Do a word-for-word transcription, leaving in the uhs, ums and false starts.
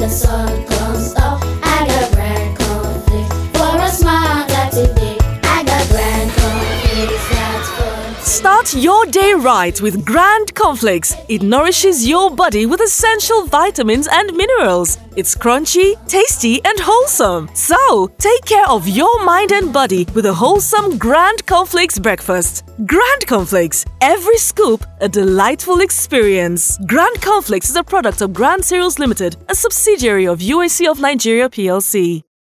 the sun comes up. I got Grand Cornflakes for a smile that's today. I got Grand Cornflakes, that's fun. Start your day right with Grand Cornflakes. It nourishes your body with essential vitamins and minerals. It's crunchy, tasty, and wholesome. So, take care of your mind and body with a wholesome Grand Cornflakes breakfast. Grand Cornflakes. Every scoop, a delightful experience. Grand Cornflakes is a product of Grand Cereals Limited, a subsidiary of U A C of Nigeria P L C.